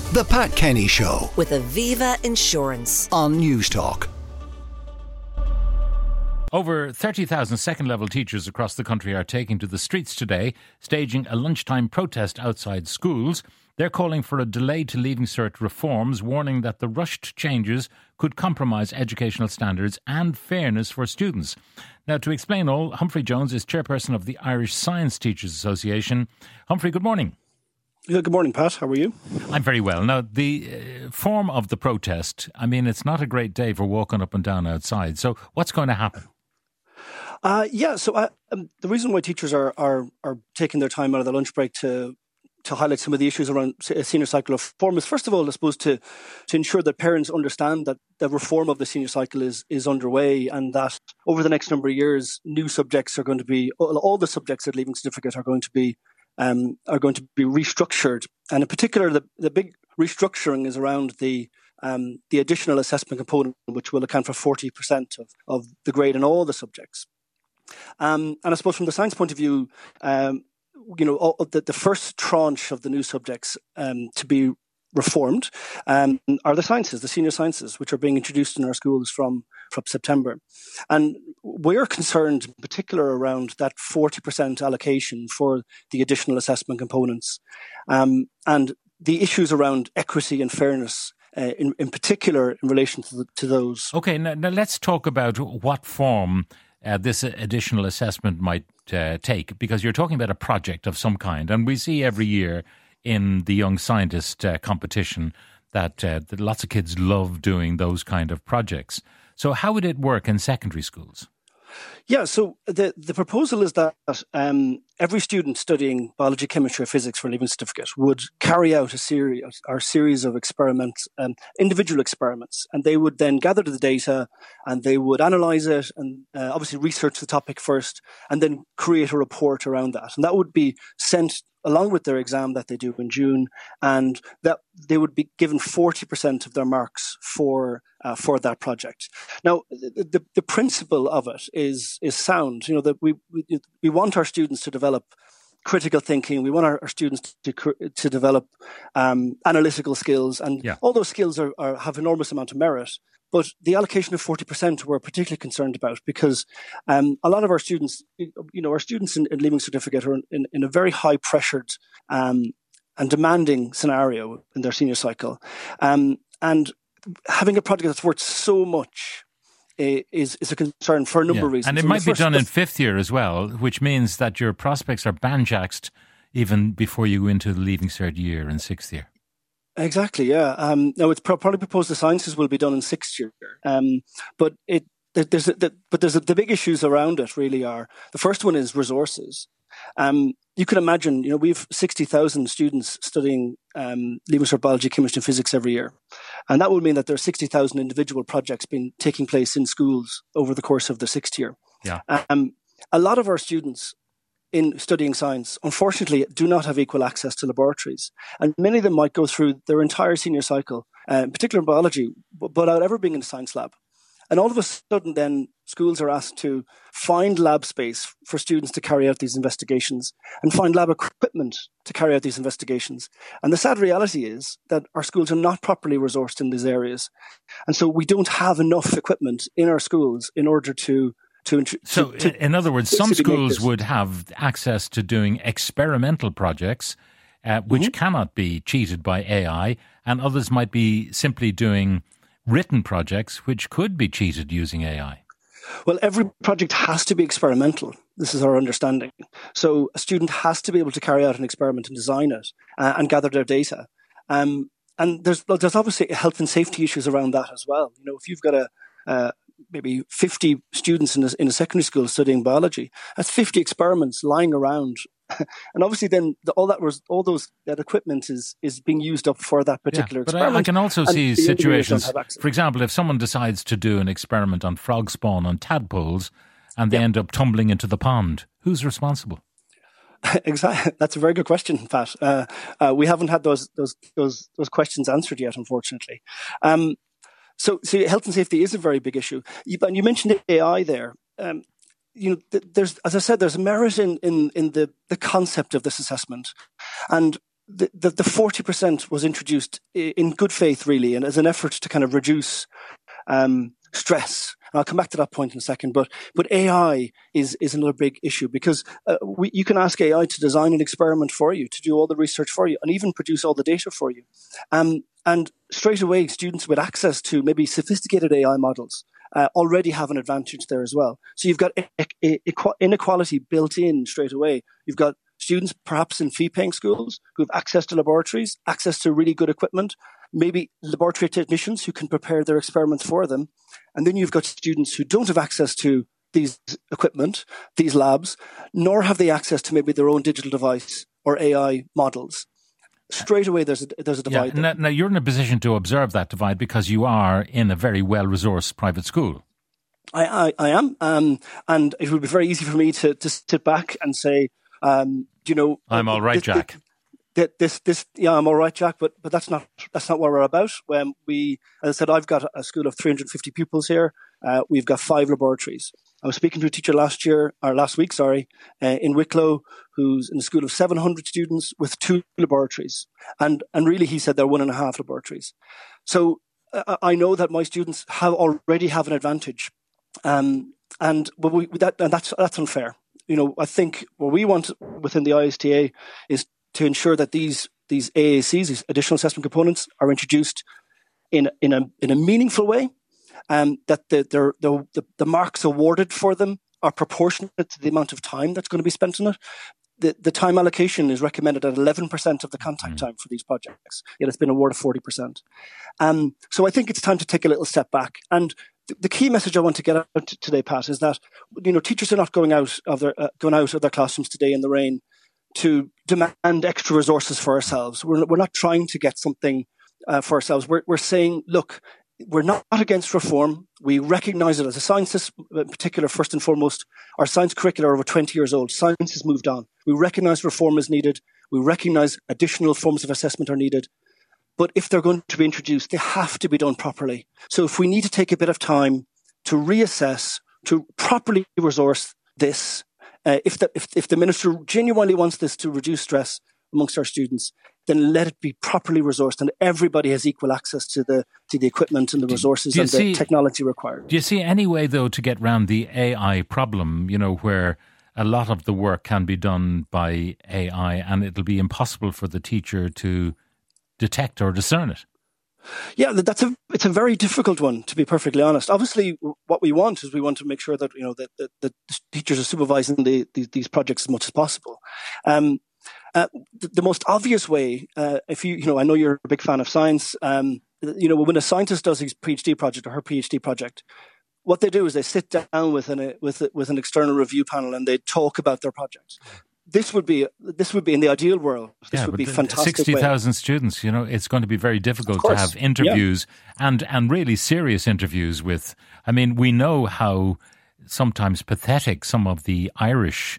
The Pat Kenny Show with Aviva Insurance on Newstalk. Over 30,000 second-level teachers across the country are taking to the streets today, staging a lunchtime protest outside schools. They're calling for a delay to Leaving Cert reforms, warning that the rushed changes could compromise educational standards and fairness for students. Now, to explain all, Humphrey Jones is chairperson of the Irish Science Teachers Association. Humphrey, good morning. Yeah, good morning, Pat. How are you? I'm very well. Now, the form of the protest, I mean, it's not a great day for walking up and down outside. So what's going to happen? The reason why teachers are taking their time out of the lunch break to highlight some of the issues around senior cycle reform is, first of all, I suppose, to ensure that parents understand that the reform of the senior cycle is underway, and that over the next number of years, new subjects are going to be, all the subjects at Leaving Certificate are going to be restructured. And in particular, the big restructuring is around the additional assessment component, which will account for 40% of the grade in all the subjects. And I suppose from the science point of view, the first tranche of the new subjects to be reformed are the sciences, the senior sciences, which are being introduced in our schools from September. And we're concerned in particular around that 40% allocation for the additional assessment components and the issues around equity and fairness in particular in relation to those. Okay, now let's talk about what form this additional assessment might take, because you're talking about a project of some kind, and we see every year in the Young Scientist competition that lots of kids love doing those kind of projects. So how would it work in secondary schools? Yeah, so the proposal is that every student studying biology, chemistry or physics for a Leaving Certificate would carry out a series of experiments, individual experiments, and they would then gather the data and they would analyse it and obviously research the topic first and then create a report around that. And that would be sent along with their exam that they do in June, and that they would be given 40% of their marks for that project. Now, the principle of it is sound. You know, that we want our students to develop critical thinking. We want our students to develop analytical skills, and all those skills have enormous amount of merit. But the allocation of 40% we're particularly concerned about, because a lot of our students, our students in Leaving Certificate are in a very high pressured and demanding scenario in their senior cycle. And having a project that's worth so much is a concern for a number of reasons. And it might be done in fifth year as well, which means that your prospects are banjaxed even before you go into the Leaving Cert year in sixth year. Exactly, yeah. Now, it's probably proposed the sciences will be done in sixth year, but the big issues around it really are, the first one is resources. You can imagine, we've 60,000 students studying Leaving Cert biology, chemistry and physics every year. And that will mean that there are 60,000 individual projects taking place in schools over the course of the sixth year. Yeah. A lot of our students in studying science, unfortunately, do not have equal access to laboratories. And many of them might go through their entire senior cycle, in particular in biology, without ever being in a science lab. And all of a sudden, then, schools are asked to find lab space for students to carry out these investigations and find lab equipment to carry out these investigations. And the sad reality is that our schools are not properly resourced in these areas. And so we don't have enough equipment in our schools in order to in other words, some schools would have access to doing experimental projects, which cannot be cheated by AI, and others might be simply doing written projects, which could be cheated using AI. Well, every project has to be experimental. This is our understanding. So a student has to be able to carry out an experiment and design it and gather their data. And there's obviously health and safety issues around that as well. If you've got maybe 50 students in a secondary school studying biology, that's 50 experiments lying around. And obviously then that equipment is being used up for that particular experiment. But I can also see situations, for example, if someone decides to do an experiment on frog spawn on tadpoles and they end up tumbling into the pond, who's responsible? Exactly. That's a very good question, Pat. We haven't had those questions answered yet, unfortunately. So health and safety is a very big issue. And you mentioned AI there. There's, as I said, there's merit in the concept of this assessment. And the 40% was introduced in good faith, really, and as an effort to kind of reduce stress. And I'll come back to that point in a second, but AI is another big issue because you can ask AI to design an experiment for you, to do all the research for you, and even produce all the data for you. And straight away, students with access to maybe sophisticated AI models already have an advantage there as well. So you've got inequality built in straight away. You've got students perhaps in fee-paying schools who have access to laboratories, access to really good equipment, maybe laboratory technicians who can prepare their experiments for them. And then you've got students who don't have access to these equipment, these labs, nor have they access to maybe their own digital device or AI models. Straight away, there's a divide. Yeah. Now, you're in a position to observe that divide because you are in a very well-resourced private school. I am. And it would be very easy for me to sit back and say, I'm all right, Jack. I'm all right, Jack, but that's not what we're about. When as I said, I've got a school of 350 pupils here. We've got 5 laboratories. I was speaking to a teacher last week, in Wicklow, who's in a school of 700 students with 2 laboratories, and really he said they're 1.5 laboratories. So I know that my students already have an advantage, that's unfair. I think what we want within the ISTA is to ensure that these AACs, these additional assessment components, are introduced in a meaningful way, that the marks awarded for them are proportionate to the amount of time that's going to be spent on it. The time allocation is recommended at 11% of the contact time for these projects, yet it's been awarded 40%. So I think it's time to take a little step back. And the key message I want to get out today, Pat, is that teachers are not going out of their classrooms today in the rain to demand extra resources for ourselves. We're not trying to get something for ourselves. We're saying, look, we're not against reform. We recognise it as a scientist, in particular, first and foremost. Our science curricula are over 20 years old. Science has moved on. We recognise reform is needed. We recognise additional forms of assessment are needed. But if they're going to be introduced, they have to be done properly. So if we need to take a bit of time to reassess, to properly resource this, if the minister genuinely wants this to reduce stress amongst our students, then let it be properly resourced and everybody has equal access to the equipment and the resources and the technology required. Do you see any way, though, to get around the AI problem, where a lot of the work can be done by AI and it'll be impossible for the teacher to detect or discern it? Yeah, it's a very difficult one, to be perfectly honest. Obviously, what we want to make sure that that the teachers are supervising these projects as much as possible. The most obvious way, if I know you're a big fan of science. When a scientist does his PhD project or her PhD project, what they do is they sit down with an external review panel and they talk about their project. This would be in the ideal world. This would be fantastic. 60,000 students. It's going to be very difficult to have interviews and really serious interviews with. I mean, we know how sometimes pathetic some of the Irish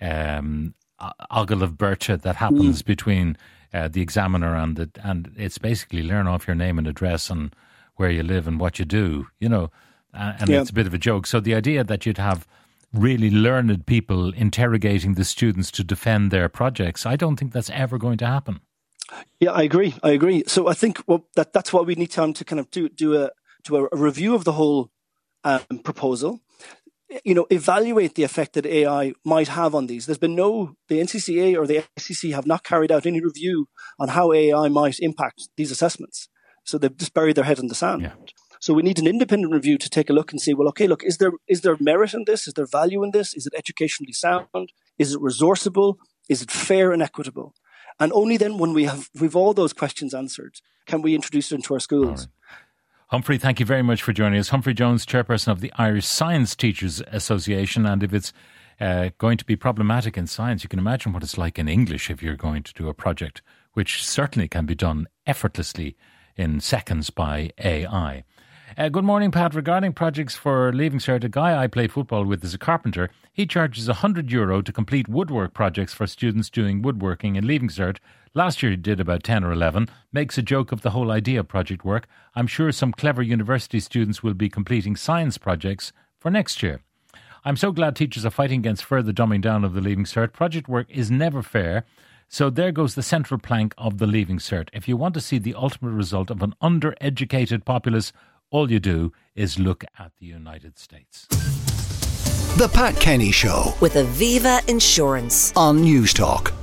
ogle of Berta that happens between the examiner and it's basically learn off your name and address and where you live and what you do. It's a bit of a joke. So the idea that you'd have really learned people interrogating the students to defend their projects, I don't think that's ever going to happen. Yeah, I agree. So I think that's what we need time to kind of do a review of the whole proposal. Evaluate the effect that AI might have on these. There's been the NCCA or the SEC have not carried out any review on how AI might impact these assessments. So they've just buried their head in the sand. Yeah. So we need an independent review to take a look and see, is there merit in this? Is there value in this? Is it educationally sound? Is it resourceable? Is it fair and equitable? And only then, when we've all those questions answered, can we introduce it into our schools. Humphrey, thank you very much for joining us. Humphrey Jones, chairperson of the Irish Science Teachers Association. And if it's going to be problematic in science, you can imagine what it's like in English if you're going to do a project, which certainly can be done effortlessly in seconds by AI. Good morning, Pat. Regarding projects for Leaving Cert, a guy I played football with is a carpenter. He charges €100 to complete woodwork projects for students doing woodworking in Leaving Cert. Last year he did about 10 or 11. Makes a joke of the whole idea of project work. I'm sure some clever university students will be completing science projects for next year. I'm so glad teachers are fighting against further dumbing down of the Leaving Cert. Project work is never fair. So there goes the central plank of the Leaving Cert. If you want to see the ultimate result of an undereducated populace, all you do is look at the United States. The Pat Kenny Show with Aviva Insurance on News Talk.